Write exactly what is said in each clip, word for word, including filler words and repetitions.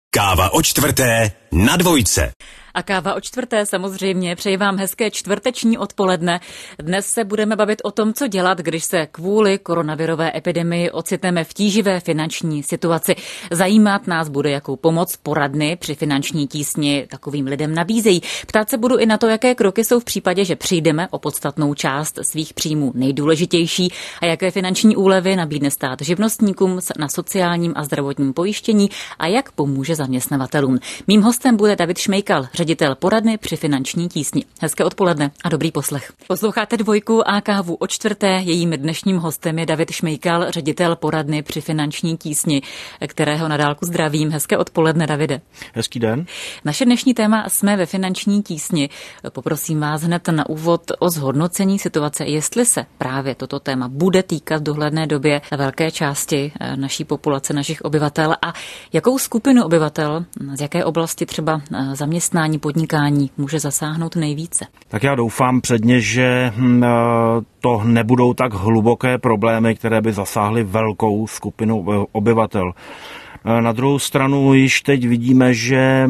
Káva o čtvrté na dvojce. A káva o čtvrté samozřejmě. Přeji vám hezké čtvrteční odpoledne. Dnes se budeme bavit o tom, co dělat, když se kvůli koronavirové epidemii ocitneme v tíživé finanční situaci. Zajímat nás bude, jakou pomoc poradny při finanční tísni takovým lidem nabízejí. Ptát se budu i na to, jaké kroky jsou v případě, že přijdeme o podstatnou část svých příjmů nejdůležitější a jaké finanční úlevy nabídne stát živnostníkům na sociálním a zdravotním pojištění a jak pomůže zaměstnavatelům. Mým hostem bude David Šmejkal, ředitel poradny při finanční tísni. Hezké odpoledne a dobrý poslech. Posloucháte dvojku a kávu o čtvrté. Jejím dnešním hostem je David Šmejkal, ředitel poradny při finanční tísni, kterého na dálku zdravím. Hezké odpoledne, Davide. Hezký den. Naše dnešní téma Jsme ve finanční tísni. Poprosím vás hned na úvod o zhodnocení situace, jestli se právě toto téma bude týkat v dohledné době velké části naší populace, našich obyvatel a jakou skupinu obyvatel, z jaké oblasti třeba zaměstnání, podnikání může zasáhnout nejvíce. Tak já doufám předně, že to nebudou tak hluboké problémy, které by zasáhly velkou skupinu obyvatel. Na druhou stranu již teď vidíme, že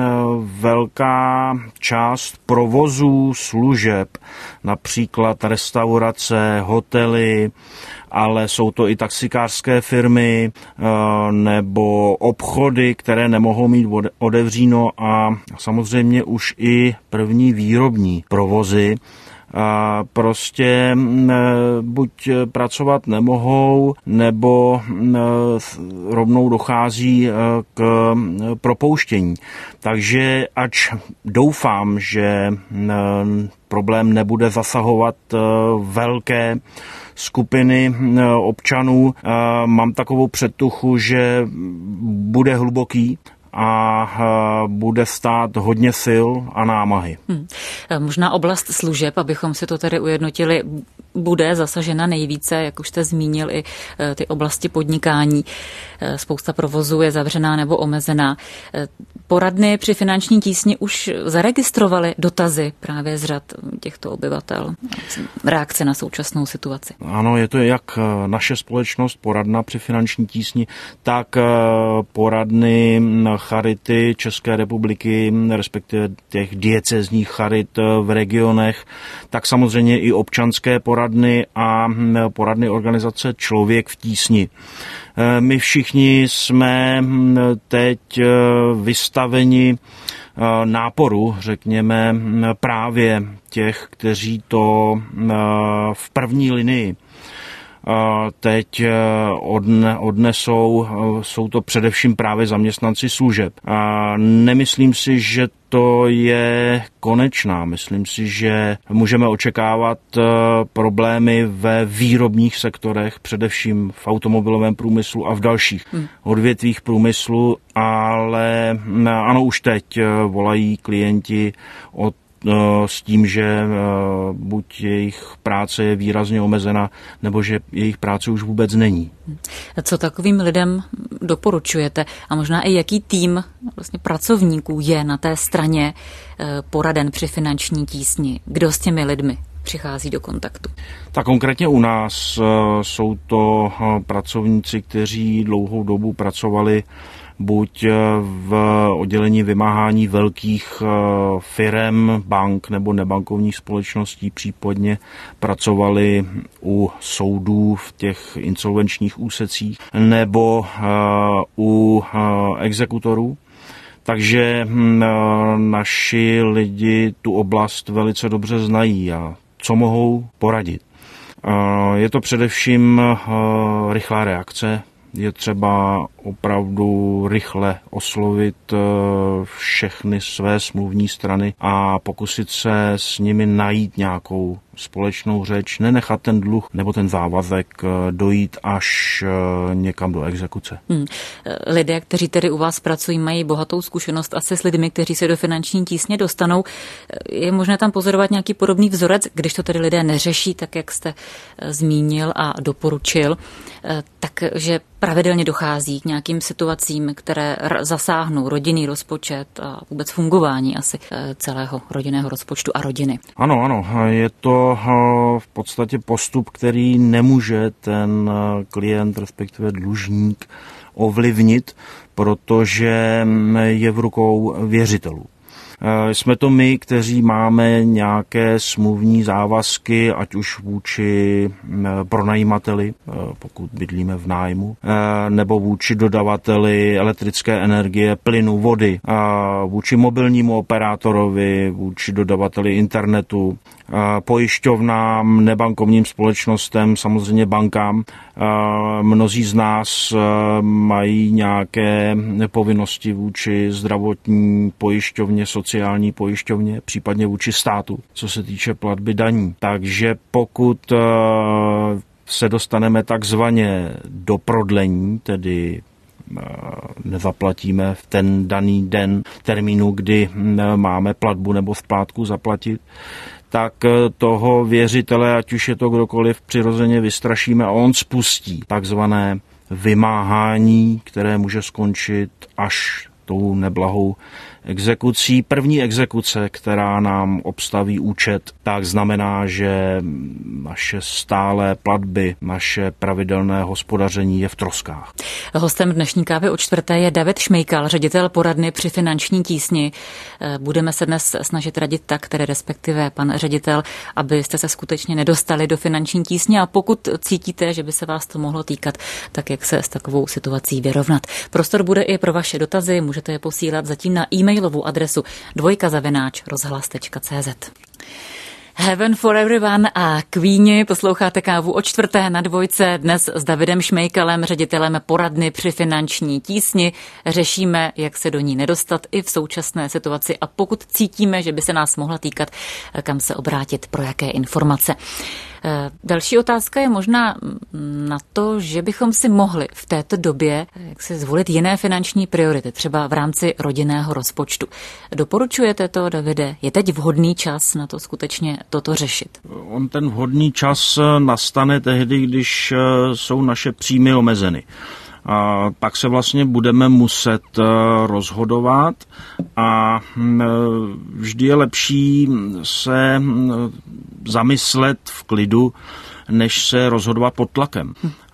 velká část provozů služeb, například restaurace, hotely, ale jsou to i taxikářské firmy nebo obchody, které nemohou mít otevříno a samozřejmě už i první výrobní provozy, a prostě buď pracovat nemohou, nebo rovnou dochází k propouštění. Takže ač doufám, že problém nebude zasahovat velké skupiny občanů, mám takovou předtuchu, že bude hluboký a bude stát hodně sil a námahy. Hmm. Možná oblast služeb, abychom si to tady ujednotili, bude zasažena nejvíce, jak už jste zmínil, i ty oblasti podnikání. Spousta provozů je zavřená nebo omezená. Poradny při finanční tísni už zaregistrovaly dotazy právě z řad těchto obyvatel. Reakce na současnou situaci. Ano, je to jak naše společnost Poradna při finanční tísni, tak poradny charity České republiky, respektive těch diecézních charit v regionech, tak samozřejmě i občanské poradny a poradny organizace Člověk v tísni. My všichni jsme teď vystaveni náporu, řekněme, právě těch, kteří to v první linii teď odnesou, jsou to především právě zaměstnanci služeb. Nemyslím si, že to je konečná. Myslím si, že můžeme očekávat problémy ve výrobních sektorech, především v automobilovém průmyslu a v dalších hmm. odvětvích průmyslu, ale ano, už teď volají klienti od s tím, že buď jejich práce je výrazně omezena, nebo že jejich práce už vůbec není. Co takovým lidem doporučujete? A možná i jaký tým vlastně pracovníků je na té straně poraden při finanční tísni? Kdo s těmi lidmi přichází do kontaktu? Tak konkrétně u nás jsou to pracovníci, kteří dlouhou dobu pracovali buď v oddělení vymáhání velkých firem, bank nebo nebankovních společností, případně pracovali u soudů v těch insolvenčních úsecích nebo u exekutorů. Takže naši lidi tu oblast velice dobře znají a co mohou poradit. Je to především rychlá reakce. Je třeba opravdu rychle oslovit všechny své smluvní strany a pokusit se s nimi najít nějakou společnou řeč, nenechat ten dluh nebo ten závazek dojít až někam do exekuce. Hmm. Lidé, kteří tedy u vás pracují, mají bohatou zkušenost asi s lidmi, kteří se do finanční tísně dostanou. Je možné tam pozorovat nějaký podobný vzorec, když to tedy lidé neřeší, tak jak jste zmínil a doporučil, takže pravidelně dochází k nějakým situacím, které zasáhnou rodinný rozpočet a vůbec fungování asi celého rodinného rozpočtu a rodiny. Ano, ano, je to v podstatě postup, který nemůže ten klient, respektive dlužník, ovlivnit, protože je v rukou věřitelů. Jsme to my, kteří máme nějaké smluvní závazky, ať už vůči pronajímateli, pokud bydlíme v nájmu, nebo vůči dodavateli elektrické energie, plynu, vody, vůči mobilnímu operátorovi, vůči dodavateli internetu, pojišťovnám, nebankovním společnostem, samozřejmě bankám. Mnozí z nás mají nějaké povinnosti vůči zdravotní pojišťovně, sociální pojišťovně, případně vůči státu, co se týče platby daní. Takže pokud se dostaneme takzvaně do prodlení, tedy nezaplatíme v ten daný den termínu, kdy máme platbu nebo splátku zaplatit, tak toho věřitele, ať už je to kdokoliv, přirozeně vystrašíme a on spustí takzvané vymáhání, které může skončit až tou neblahou exekucí. První exekuce, která nám obstaví účet, tak znamená, že naše stálé platby, naše pravidelné hospodaření je v troskách. Hostem dnešní kávy o čtvrté je David Šmejkal, ředitel poradny při finanční tísni. Budeme se dnes snažit radit tak, tedy respektive pan ředitel, abyste se skutečně nedostali do finanční tísně, a pokud cítíte, že by se vás to mohlo týkat, tak jak se s takovou situací vyrovnat. Prostor bude i pro vaše dotazy, můžete je posílat zatím na e-mailovou adresu dvojka zavináč rozhlas tečka cé zet. Heaven for Everyone a Queeni, posloucháte kávu o čtvrté na dvojce. Dnes s Davidem Šmejkalem, ředitelem poradny při finanční tísni. Řešíme, jak se do ní nedostat i v současné situaci, a pokud cítíme, že by se nás mohla týkat, kam se obrátit, pro jaké informace. Další otázka je možná na to, že bychom si mohli v této době jak si zvolit jiné finanční priority, třeba v rámci rodinného rozpočtu. Doporučujete to, Davide? Je teď vhodný čas na to skutečně toto řešit? On ten vhodný čas nastane tehdy, když jsou naše příjmy omezeny. A pak se vlastně budeme muset rozhodovat a vždy je lepší se zamyslet v klidu, než se rozhodovat pod tlakem.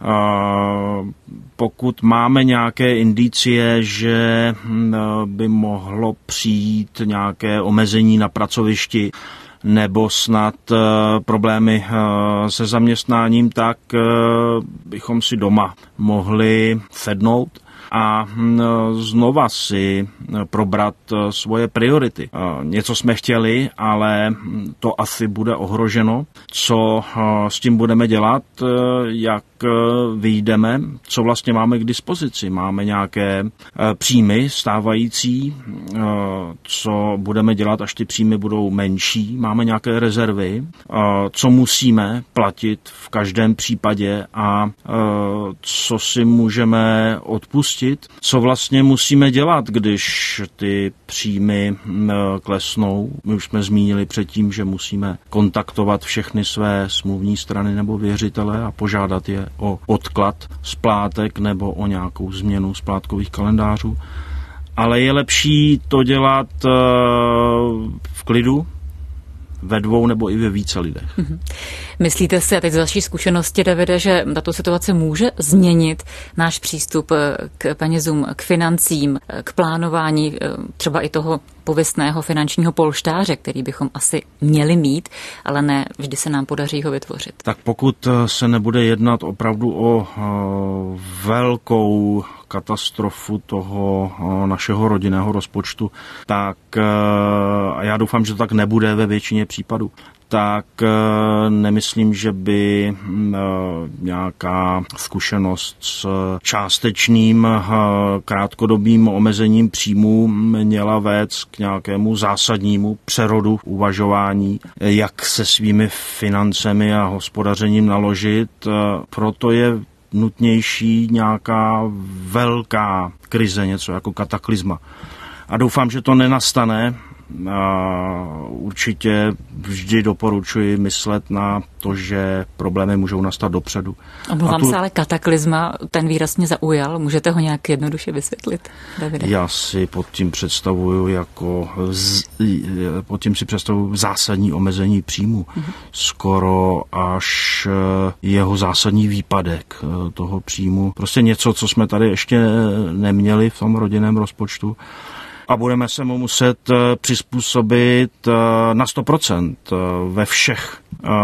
Pokud máme nějaké indicie, že by mohlo přijít nějaké omezení na pracovišti, nebo snad problémy se zaměstnáním, tak bychom si doma mohli sednout a znova si probrat svoje priority. Něco jsme chtěli, ale to asi bude ohroženo. Co s tím budeme dělat, jak vyjdeme, co vlastně máme k dispozici. Máme nějaké příjmy stávající, co budeme dělat, až ty příjmy budou menší. Máme nějaké rezervy, co musíme platit v každém případě a co si můžeme odpustit, co vlastně musíme dělat, když ty příjmy klesnou. My už jsme zmínili předtím, že musíme kontaktovat všechny své smluvní strany nebo věřitele a požádat je o odklad splátek nebo o nějakou změnu splátkových kalendářů. Ale je lepší to dělat v klidu, ve dvou nebo i ve více lidech. Myslíte si, a teď z vaší zkušenosti, Davide, že tato situace může změnit náš přístup k penězům, k financím, k plánování třeba i toho pověstného finančního polštáře, který bychom asi měli mít, ale ne vždy se nám podaří ho vytvořit? Tak pokud se nebude jednat opravdu o velkou katastrofu toho našeho rodinného rozpočtu, tak a já doufám, že to tak nebude ve většině případů, tak nemyslím, že by nějaká zkušenost s částečným krátkodobým omezením příjmů měla vést k nějakému zásadnímu přerodu uvažování, jak se svými financemi a hospodařením naložit. Proto je nutnější nějaká velká krize, něco jako kataklizma. A doufám, že to nenastane určitě vždy doporučuji myslet na to, že problémy můžou nastat dopředu. Omlouvám tu... se, ale kataklizma, ten výraz mě zaujal. Můžete ho nějak jednoduše vysvětlit, Davide? Já si pod tím představuju jako z... pod tím si představuju zásadní omezení příjmu. Mhm. Skoro až jeho zásadní výpadek toho příjmu. Prostě něco, co jsme tady ještě neměli v tom rodinném rozpočtu. A budeme se mu muset přizpůsobit na sto procent ve všech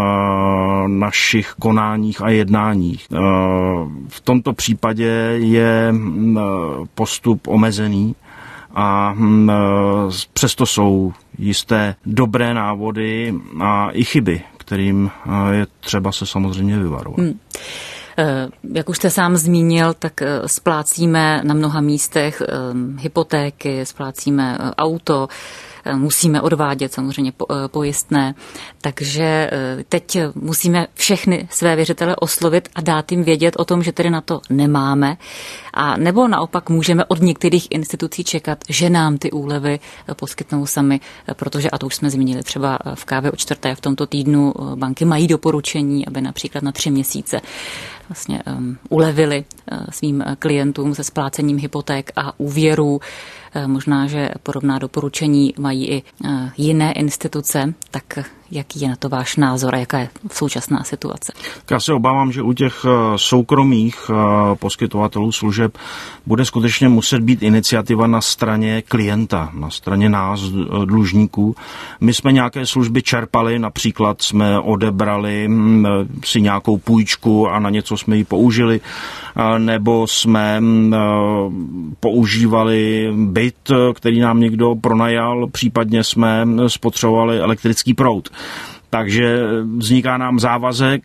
našich konáních a jednáních. V tomto případě je postup omezený a přesto jsou jisté dobré návody a i chyby, kterým je třeba se samozřejmě vyvarovat. Hmm. Jak už jste sám zmínil, tak splácíme na mnoha místech hypotéky, splácíme auto, musíme odvádět samozřejmě pojistné, takže teď musíme všechny své věřitele oslovit a dát jim vědět o tom, že tedy na to nemáme, a nebo naopak můžeme od některých institucí čekat, že nám ty úlevy poskytnou sami, protože, a to už jsme zmínili třeba v Kávě o čtvrté v tomto týdnu, banky mají doporučení, aby například na tři měsíce vlastně um, ulevili uh, svým klientům se splácením hypoték a úvěrů. Uh, možná, že podobná doporučení mají i uh, jiné instituce, tak jaký je na to váš názor a jaká je současná situace? Já se obávám, že u těch soukromých poskytovatelů služeb bude skutečně muset být iniciativa na straně klienta, na straně nás, dlužníků. My jsme nějaké služby čerpali, například jsme odebrali si nějakou půjčku a na něco jsme ji použili, nebo jsme používali byt, který nám někdo pronajal, případně jsme spotřebovali elektrický proud. Takže vzniká nám závazek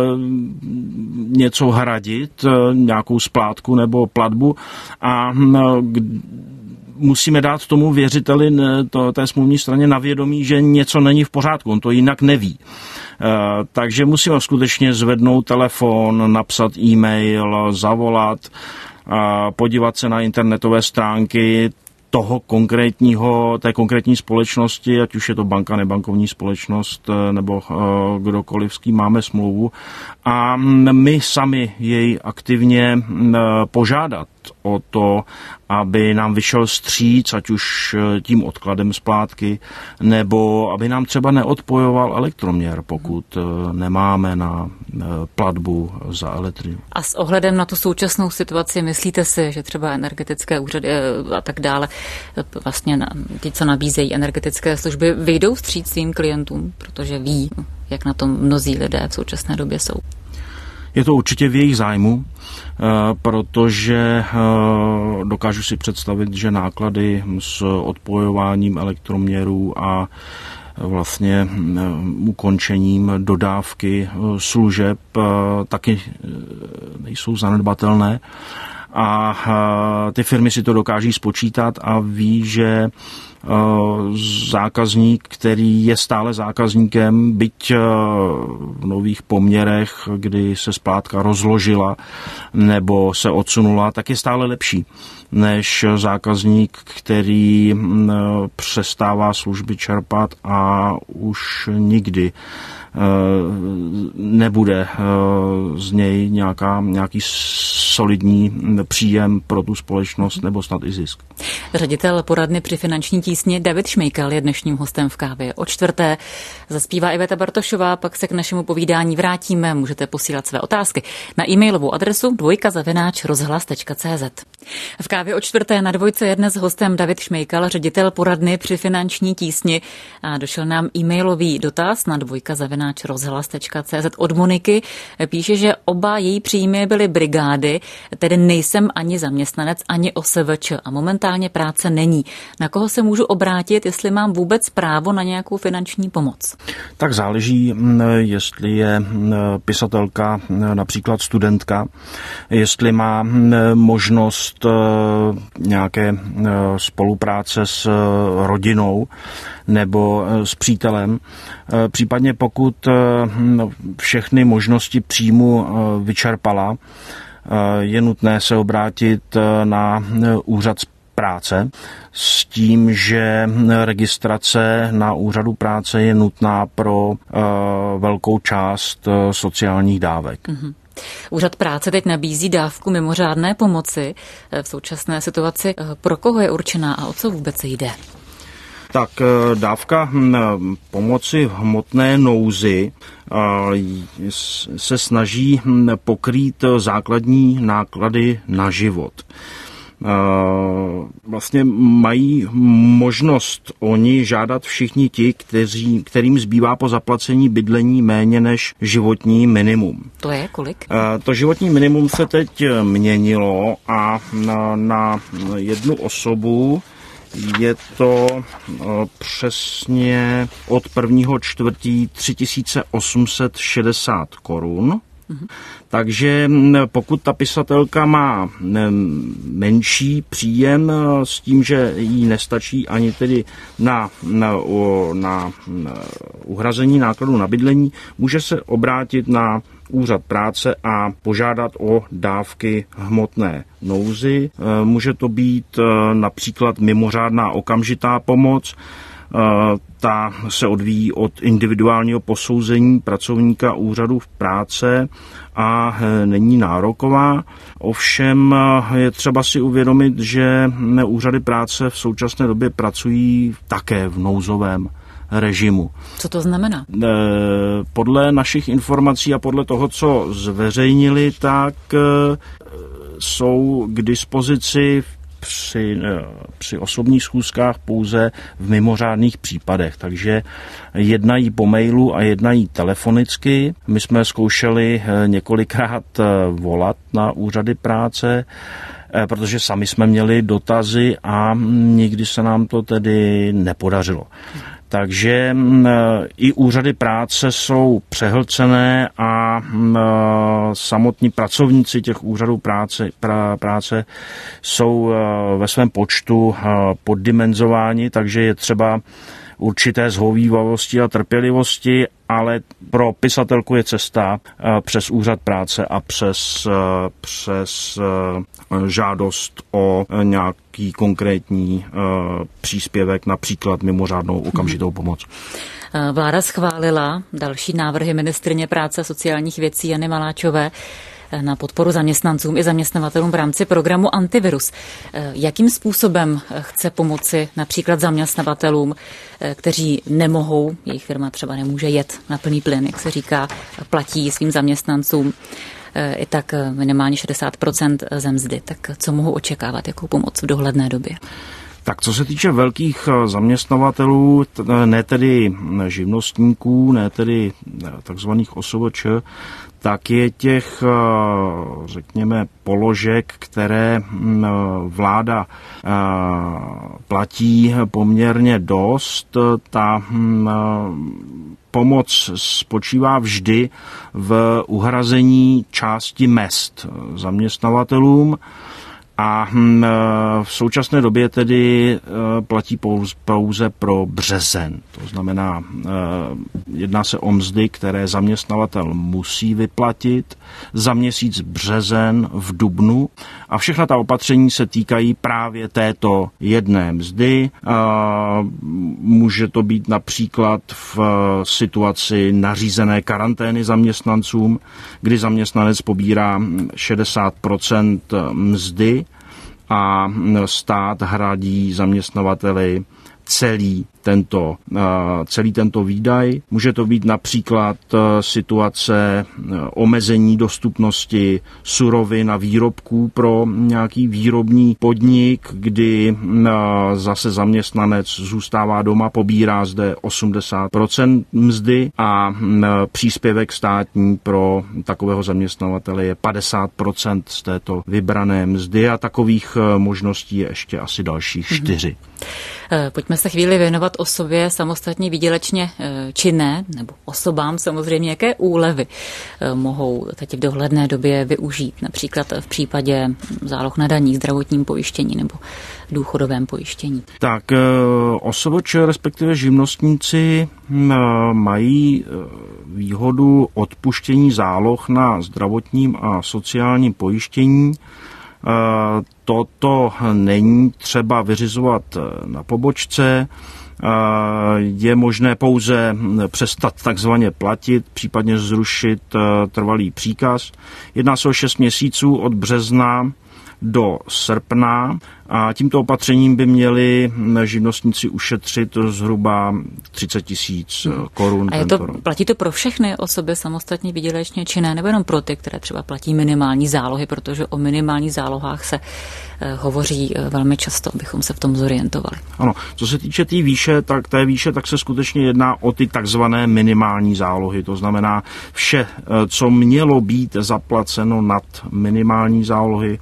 něco hradit, nějakou splátku nebo platbu, a musíme dát tomu věřiteli, to, té smluvní straně, na vědomí, že něco není v pořádku, on to jinak neví. Takže musíme skutečně zvednout telefon, napsat e-mail, zavolat, podívat se na internetové stránky toho konkrétního, té konkrétní společnosti, ať už je to banka, nebankovní společnost nebo kdokoliv, s kým máme smlouvu, a my sami jej aktivně požádat o to, aby nám vyšel vstříc, ať už tím odkladem splátky, nebo aby nám třeba neodpojoval elektroměr, pokud nemáme na platbu za elektřinu. A s ohledem na tu současnou situaci, myslíte si, že třeba energetické úřady a tak dále, vlastně ti, co nabízejí energetické služby, vyjdou vstříc svým klientům, protože ví, jak na tom mnozí lidé v současné době jsou? Je to určitě v jejich zájmu, protože dokážu si představit, že náklady s odpojováním elektroměrů a vlastně ukončením dodávky služeb taky nejsou zanedbatelné. A ty firmy si to dokáží spočítat a ví, že zákazník, který je stále zákazníkem, byť v nových poměrech, kdy se splátka rozložila nebo se odsunula, tak je stále lepší než zákazník, který přestává služby čerpat a už nikdy nebude z něj nějaká, nějaký solidní příjem pro tu společnost nebo snad i zisk. Ředitel poradny při finanční tísni David Šmejkal je dnešním hostem v Kávě o čtvrté. Zaspívá Iveta Bartošová, pak se k našemu povídání vrátíme. Můžete posílat své otázky na e-mailovou adresu dvojka zavináč rozhlas tečka cé zet. V Kávě o čtvrté na Dvojce je dnes hostem David Šmejkal, ředitel poradny při finanční tísni. A došel nám e-mailový dotaz na dvojka zavináč rozhlas tečka cé zet od Moniky. Píše, že oba její příjmy byly brigády, tedy nejsem ani zaměstnanec, ani O S V Č a momentálně práce není. Na koho se můžu obrátit, jestli mám vůbec právo na nějakou finanční pomoc? Tak záleží, jestli je pisatelka, například studentka, jestli má možnost nějaké spolupráce s rodinou nebo s přítelem. Případně pokud všechny možnosti příjmu vyčerpala, je nutné se obrátit na úřad práce s tím, že registrace na úřadu práce je nutná pro uh, velkou část uh, sociálních dávek. Mm-hmm. Úřad práce teď nabízí dávku mimořádné pomoci. V současné situaci pro koho je určená a o co vůbec jde? Tak dávka pomoci v hmotné nouzi se snaží pokrýt základní náklady na život. Vlastně mají možnost oni žádat všichni ti, kteří, kterým zbývá po zaplacení bydlení méně než životní minimum. To je kolik? To životní minimum se teď měnilo a na, na jednu osobu je to přesně od prvního čtvrtí tři tisíce osm set šedesát korun. Mm-hmm. Takže pokud ta pisatelka má menší příjem s tím, že jí nestačí ani tedy na, na, na, na uhrazení nákladů na bydlení, může se obrátit na úřad práce a požádat o dávky hmotné nouzi. Může to být například mimořádná okamžitá pomoc. Ta se odvíjí od individuálního posouzení pracovníka úřadu v práce a není nároková. Ovšem je třeba si uvědomit, že úřady práce v současné době pracují také v nouzovém režimu. Co to znamená? Podle našich informací a podle toho, co zveřejnili, tak jsou k dispozici Při, při osobních schůzkách pouze v mimořádných případech, takže jednají po mailu a jednají telefonicky. My jsme zkoušeli několikrát volat na úřady práce, protože sami jsme měli dotazy a nikdy se nám to tedy nepodařilo. Takže i úřady práce jsou přehlcené a samotní pracovníci těch úřadů práce, práce jsou ve svém počtu poddimenzováni, takže je třeba určité zhovívavosti a trpělivosti, ale pro pisatelku je cesta přes úřad práce a přes, přes žádost o nějaký konkrétní příspěvek, například mimořádnou okamžitou pomoc. Vláda schválila další návrhy ministryně práce a sociálních věcí Jany Maláčové na podporu zaměstnancům i zaměstnavatelům v rámci programu Antivirus. Jakým způsobem chce pomoci například zaměstnavatelům, kteří nemohou, jejich firma třeba nemůže jet na plný plyn, jak se říká, platí svým zaměstnancům i tak minimálně šedesát procent ze mzdy. Tak co mohou očekávat, jakou pomoc v dohledné době? Tak co se týče velkých zaměstnavatelů, ne tedy živnostníků, ne tedy takzvaných O S V Č, tak je těch, řekněme, položek, které vláda platí poměrně dost. Ta pomoc spočívá vždy v uhrazení části mezd zaměstnavatelům. A v současné době tedy platí pouze pro březen. To znamená, jedná se o mzdy, které zaměstnavatel musí vyplatit za měsíc březen v dubnu. A všechna ta opatření se týkají právě této jedné mzdy. Může to být například v situaci nařízené karantény zaměstnancům, kdy zaměstnanec pobírá šedesát procent mzdy a stát hradí zaměstnavateli celý tento, celý tento výdaj. Může to být například situace omezení dostupnosti surovin a výrobků pro nějaký výrobní podnik, kdy zase zaměstnanec zůstává doma, pobírá zde osmdesát procent mzdy a příspěvek státní pro takového zaměstnavatele je padesát procent z této vybrané mzdy a takových možností je ještě asi dalších čtyři. Pojďme se chvíli věnovat osobě samostatně výdělečně činné, nebo osobám samozřejmě, jaké úlevy mohou teď v dohledné době využít, například v případě záloh na daních, zdravotním pojištění nebo důchodovém pojištění. Tak O S V Č, respektive živnostníci, mají výhodu odpuštění záloh na zdravotním a sociálním pojištění Toto není třeba vyřizovat na pobočce, je možné pouze přestat takzvaně platit, případně zrušit trvalý příkaz. Jedná se o šest měsíců od března do srpna a tímto opatřením by měli živnostníci ušetřit zhruba třicet tisíc korun. A je to, platí to pro všechny osoby samostatně výdělečně činné, nebo jenom pro ty, které třeba platí minimální zálohy, protože o minimálních zálohách se eh, hovoří eh, velmi často, abychom se v tom zorientovali. Ano, co se týče té výše, tak té výše, tak se skutečně jedná o ty takzvané minimální zálohy. To znamená vše, co mělo být zaplaceno nad minimální zálohy,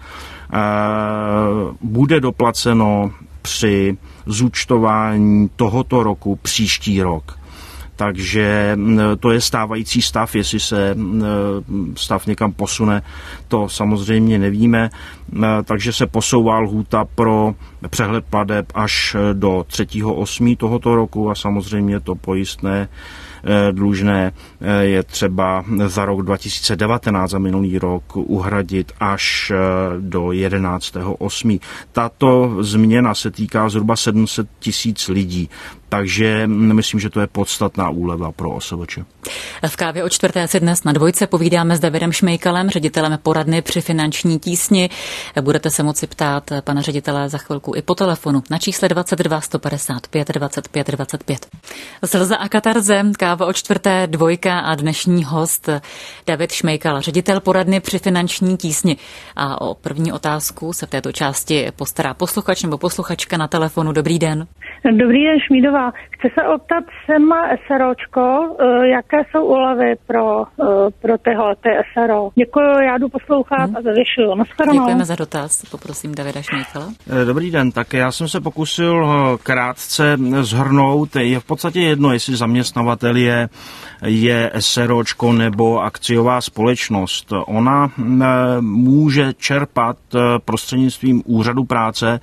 bude doplaceno při zúčtování tohoto roku příští rok. Takže to je stávající stav, jestli se stav někam posune, to samozřejmě nevíme, takže se posouvá lhůta pro přehled plateb až do třetího osmého tohoto roku a samozřejmě to pojistné dlužné je třeba za rok dva tisíce devatenáct, za minulý rok, uhradit až do jedenáctého osmého Tato změna se týká zhruba sedm set tisíc lidí, takže myslím, že to je podstatná úleva pro O S V Č. V kávě o čtvrté si dnes na Dvojce povídáme s Davidem Šmejkalem, ředitelem poradny při finanční tísni. Budete se moci ptát pana ředitele za chvilku i po telefonu na čísle dvacet dva sto padesát pět dvacet pět dvacet pět. Slza a katarze, káva o čtvrté, Dvojka a dnešní host David Šmejkal, ředitel poradny při finanční tísni. A o první otázku se v této části postará posluchač nebo posluchačka na telefonu. Dobrý den. Dobrý den, Šmídová. Chci se optat, jsem má SROčko, jaké jsou úlevy pro, pro tyhle ty SRO. Děkuji, já jdu poslouchat hmm. a zavěšuju. Naschledanou. Děkujeme za dotaz. Poprosím Davida Šmejkala. Dobrý den, tak já jsem se pokusil krátce shrnout. Je v podstatě jedno, jestli zaměstnavatel je, je SROčko nebo akciová společnost. Ona může čerpat prostřednictvím úřadu práce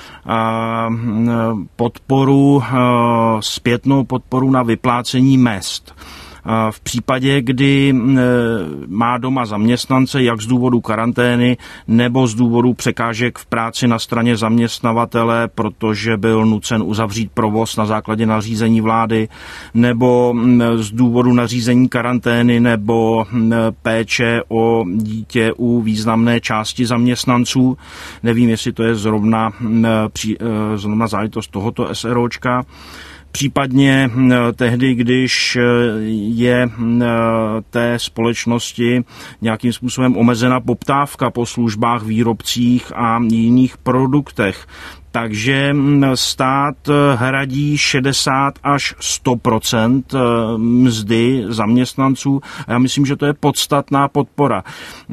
podporu, zpětnou podporu na vyplácení mezd. V případě, kdy má doma zaměstnance, jak z důvodu karantény nebo z důvodu překážek v práci na straně zaměstnavatele, protože byl nucen uzavřít provoz na základě nařízení vlády, nebo z důvodu nařízení karantény nebo péče o dítě u významné části zaměstnanců. Nevím, jestli to je zrovna, zrovna záležitost tohoto SROčka. Případně tehdy, když je té společnosti nějakým způsobem omezena poptávka po službách, výrobcích a jiných produktech. Takže stát hradí šedesát až sto procent mzdy zaměstnanců a já myslím, že to je podstatná podpora.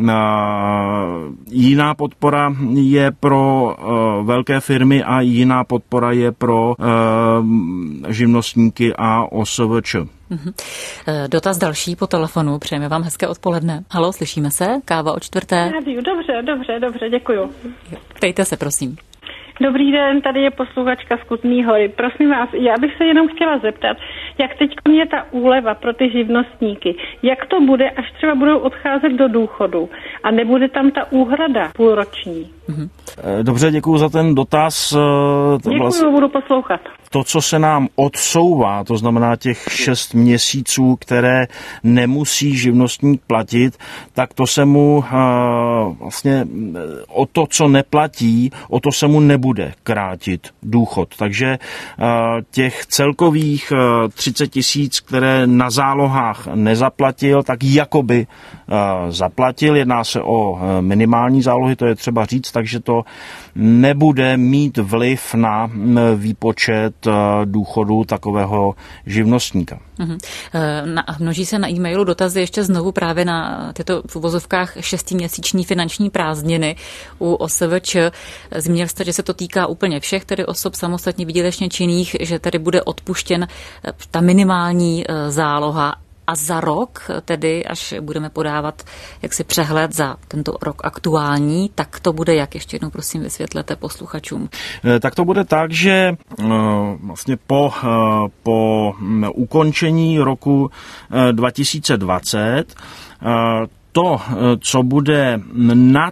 Jiná podpora je pro velké firmy a jiná podpora je pro živnostníky a O S V Č. Uhum. Dotaz další po telefonu. Přejeme vám hezké odpoledne. Haló, slyšíme se? Káva o čtvrté. Dobře, dobře, dobře, děkuju. Ptejte se, prosím. Dobrý den, tady je posluchačka z Kutný Hory. Prosím vás, já bych se jenom chtěla zeptat, jak teď je ta úleva pro ty živnostníky, jak to bude, až třeba budou odcházet do důchodu a nebude tam ta úhrada půlroční. Mhm. Dobře, děkuji za ten dotaz. Děkuji, vlastně... budu poslouchat. To, co se nám odsouvá, to znamená těch šest měsíců, které nemusí živnostník platit, tak to se mu vlastně o to, co neplatí, o to se mu nebude krátit důchod. Takže těch celkových třicet tisíc, které na zálohách nezaplatil, tak jakoby zaplatil. Jedná se o minimální zálohy, to je třeba říct, takže to nebude mít vliv na výpočet důchodu takového živnostníka. Uhum. Na, množí se na e-mailu dotazy ještě znovu právě na tyto v uvozovkách šestiměsíční finanční prázdniny u O S V Č. Zmínil jste, že se to týká úplně všech, tedy osob samostatně výdělečně činných, že tady bude odpuštěn ta minimální záloha. A za rok, tedy až budeme podávat jaksi přehled za tento rok aktuální, tak to bude jak? Ještě jednou prosím vysvětlete posluchačům. Tak to bude tak, že vlastně po, po ukončení roku dva tisíce dvacet to, co bude nad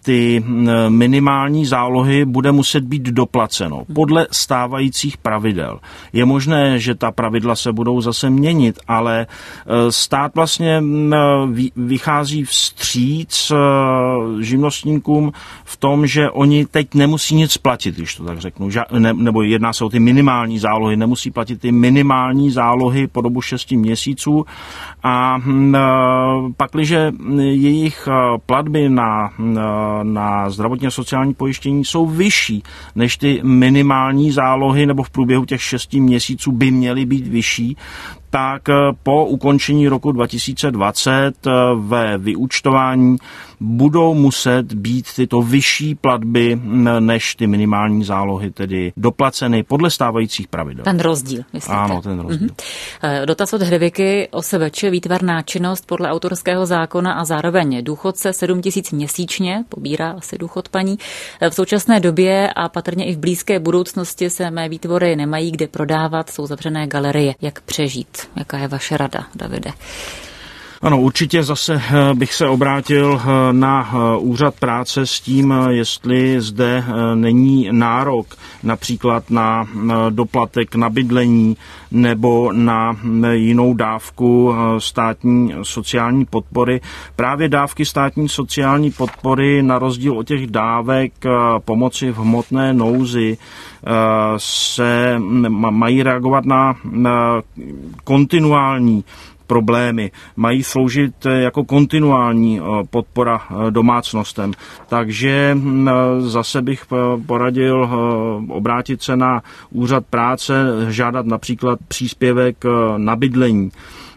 ty minimální zálohy bude muset být doplaceno podle stávajících pravidel. Je možné, že ta pravidla se budou zase měnit, ale stát vlastně vychází vstříc živnostníkům v tom, že oni teď nemusí nic platit, když to tak řeknu, nebo jedná se o ty minimální zálohy, nemusí platit ty minimální zálohy po dobu šesti měsíců a pakliže jejich platby na, na zdravotně sociální pojištění jsou vyšší než ty minimální zálohy, nebo v průběhu těch šesti měsíců by měly být vyšší, tak po ukončení roku dva tisíce dvacet ve vyúčtování budou muset být tyto vyšší platby než ty minimální zálohy, tedy doplaceny podle stávajících pravidel. Ten rozdíl, myslíte? Ano, ten rozdíl. Mm-hmm. Dotaz od Hryviky, O S V Č, výtvarná činnost podle autorského zákona a zároveň důchodce sedm tisíc měsíčně, pobírá asi důchod paní. V současné době a patrně i v blízké budoucnosti se mé výtvory nemají kde prodávat, jsou zavřené galerie. Jak přežít? Jaká je vaše rada, Davide? Ano, určitě zase bych se obrátil na úřad práce s tím, jestli zde není nárok například na doplatek na bydlení nebo na jinou dávku státní sociální podpory. Právě dávky státní sociální podpory na rozdíl od těch dávek pomoci v hmotné nouzi se mají reagovat na kontinuální problémy, mají sloužit jako kontinuální podpora domácnostem. Takže zase bych poradil obrátit se na úřad práce, žádat například příspěvek na bydlení,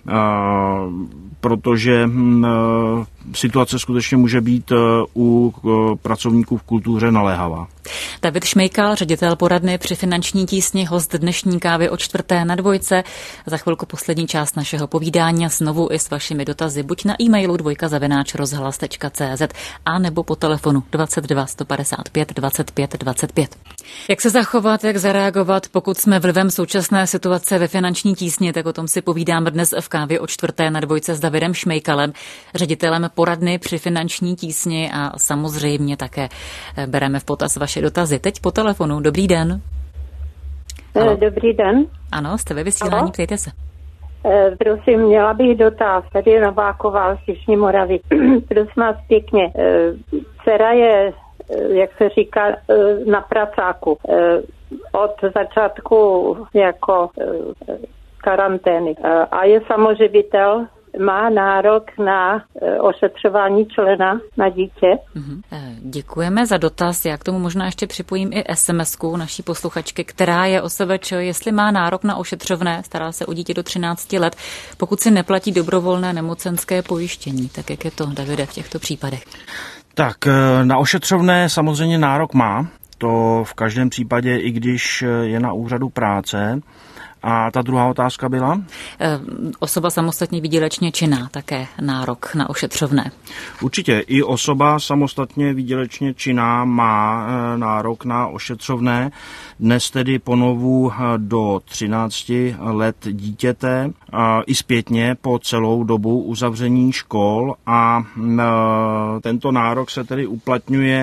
protože situace skutečně může být u pracovníků v kultuře naléhavá. David Šmejkal, ředitel poradny při finanční tísni, host dnešní kávy o čtvrté na dvojce. Za chvilku poslední část našeho povídání znovu i s vašimi dotazy, buď na e-mailu dvojka zavináč rozhlas tečka cé zet a nebo po telefonu dvacet dva sto padesát pět dvacet pět dvacet pět. Jak se zachovat, jak zareagovat, pokud jsme vlivem současné situace ve finanční tísni, tak o tom si povídáme dnes v kávě o čtvrté na dvojce s Davidem Šmejkalem, ředitelem poradny při finanční tísni a samozřejmě také bereme v potaz vaše dotazy. Teď po telefonu. Dobrý den. Halo. Dobrý den. Ano, jste ve vysílání, ptejte se. E, prosím, měla bych dotaz. Tady je Nováková z Jižní Moravy. Prosím vás pěkně. E, dcera je, jak se říká, e, na pracáku. E, od začátku jako e, karantény. E, a je samoživitel. Má nárok na ošetřování člena na dítě. Děkujeme za dotaz. Já k tomu možná ještě připojím i es em esku naší posluchačky, která je O S V Č, jestli má nárok na ošetřovné, stará se o dítě do třinácti let, pokud si neplatí dobrovolné nemocenské pojištění. Tak jak je to, Davide, v těchto případech? Tak na ošetřovné samozřejmě nárok má. To v každém případě, i když je na úřadu práce. A ta druhá otázka byla? Osoba samostatně výdělečně činná, také nárok na ošetřovné. Určitě. I osoba samostatně výdělečně činná má nárok na ošetřovné. Dnes tedy ponovu do třinácti let dítěte, i zpětně po celou dobu uzavření škol a tento nárok se tedy uplatňuje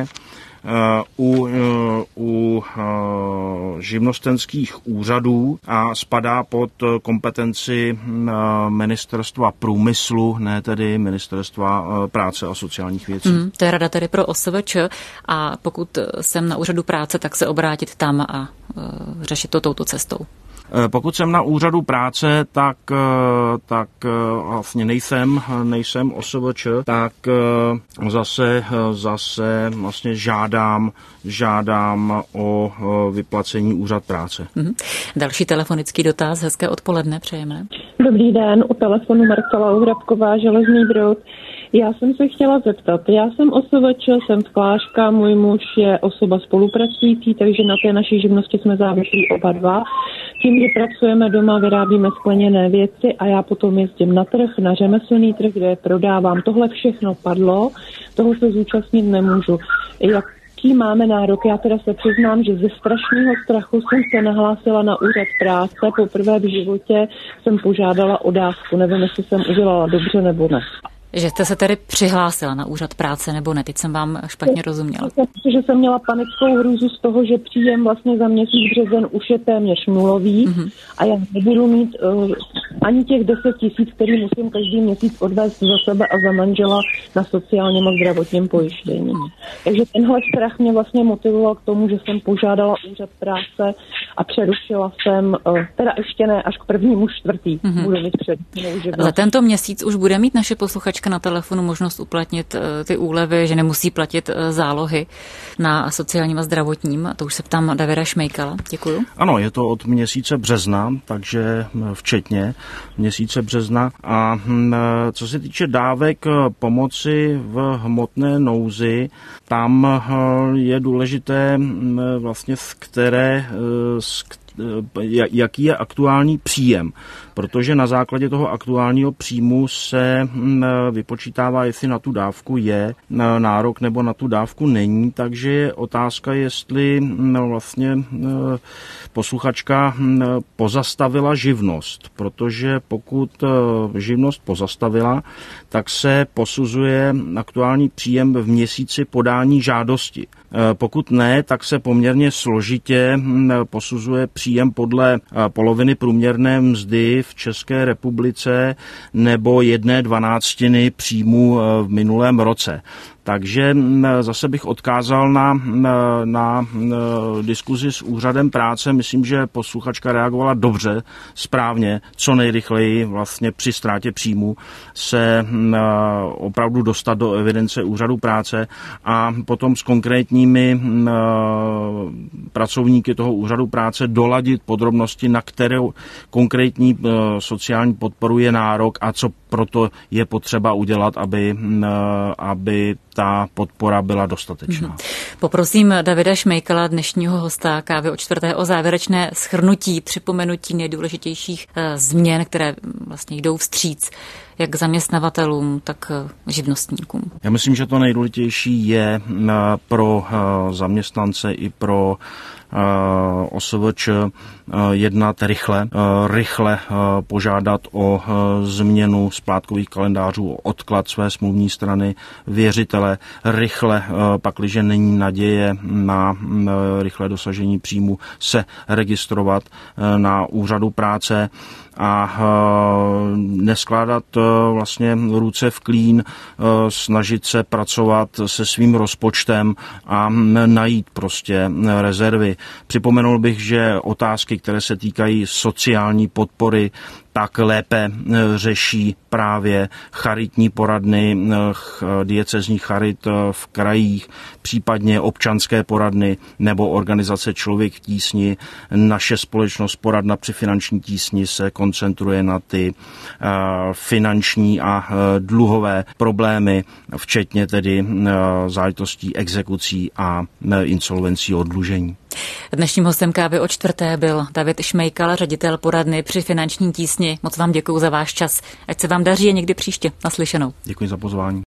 u, u živnostenských úřadů a spadá pod kompetenci ministerstva průmyslu, ne tedy ministerstva práce a sociálních věcí. Mm, to je rada tedy pro O S V Č a pokud jsem na úřadu práce, tak se obrátit tam a uh, řešit to touto cestou. Pokud jsem na úřadu práce, tak, tak vlastně nejsem, nejsem O S V Č, tak zase, zase vlastně žádám, žádám o vyplacení úřad práce. Mm-hmm. Další telefonický dotaz, hezké odpoledne přejeme. Dobrý den, u telefonu Marcela Uhrabková, Železný Brod. Já jsem se chtěla zeptat, já jsem O S V Č, jsem sklářka, můj muž je osoba spolupracující, takže na té naší živnosti jsme závislí oba dva. Tím, že pracujeme doma, vyrábíme skleněné věci a já potom jezdím na trh, na řemeslný trh, kde je prodávám. Tohle všechno padlo, toho se zúčastnit nemůžu. Jaký máme nárok? Já teda se přiznám, že ze strašného strachu jsem se nahlásila na úřad práce. Poprvé v životě jsem požádala o dávku. Nevím, jestli jsem udělala dobře nebo ne. Že jste se tedy přihlásila na úřad práce, nebo ne? Teď jsem vám špatně rozuměla. Protože jsem měla panickou hrůzu z toho, že příjem vlastně za měsíc březen už je téměř nulový mm-hmm. a já nebudu mít uh, ani těch deset tisíc, který musím každý měsíc odvést za sebe a za manžela na sociálním a zdravotním pojištění. Mm. Takže tenhle strach mě vlastně motivoval k tomu, že jsem požádala úřad práce a přerušila jsem, uh, teda ještě ne, až k prvnímu čtvrtý mm-hmm. budu mít přerušenou živnost. Za tento měsíc už bude mít naše posluchačka na telefonu možnost uplatnit uh, ty úlevy, že nemusí platit uh, zálohy na sociálním a zdravotním. To už se ptám Davida Šmejkala. Děkuju. Ano, je to od měsíce března, takže včetně měsíce března. A co se týče dávek pomoci v hmotné nouzi, tam je důležité vlastně z které, z jaký je aktuální příjem, protože na základě toho aktuálního příjmu se vypočítává, jestli na tu dávku je nárok nebo na tu dávku není, takže je otázka, jestli vlastně posluchačka pozastavila živnost, protože pokud živnost pozastavila, tak se posuzuje aktuální příjem v měsíci podání žádosti. Pokud ne, tak se poměrně složitě posuzuje příjem podle poloviny průměrné mzdy v České republice nebo jedné dvanáctiny příjmu v minulém roce. Takže zase bych odkázal na, na, na diskuzi s úřadem práce. Myslím, že posluchačka reagovala dobře, správně, co nejrychleji vlastně při ztrátě příjmu se opravdu dostat do evidence úřadu práce a potom s konkrétními pracovníky toho úřadu práce doladit podrobnosti, na kterou konkrétní sociální podporu je nárok a co proto je potřeba udělat, aby, aby ta podpora byla dostatečná. Poprosím Davida Šmejkala, dnešního hosta Kávy o čtvrté, o závěrečné shrnutí, připomenutí nejdůležitějších změn, které vlastně jdou vstříc jak zaměstnavatelům, tak živnostníkům. Já myslím, že to nejdůležitější je pro zaměstnance i pro O S V Č jednat rychle, rychle požádat o změnu splátkových kalendářů, o odklad své smluvní strany věřitele, rychle, pakliže není naděje na rychlé dosažení příjmu, se registrovat na úřadu práce a neskládat vlastně ruce v klín, snažit se pracovat se svým rozpočtem a najít prostě rezervy. Připomenul bych, že otázky, které se týkají sociální podpory, tak lépe řeší právě charitní poradny, diecezní charit v krajích, případně občanské poradny nebo organizace Člověk v tísni. Naše společnost Poradna při finanční tísni se koncentruje na ty finanční a dluhové problémy, včetně tedy záležitostí exekucí a insolvencí oddlužení. Dnešním hostem Kávy o čtvrté byl David Šmejkal, ředitel poradny při finanční tísni. Moc vám děkuji za váš čas. Ať se vám daří někdy příště. Naslyšenou. Děkuji za pozvání.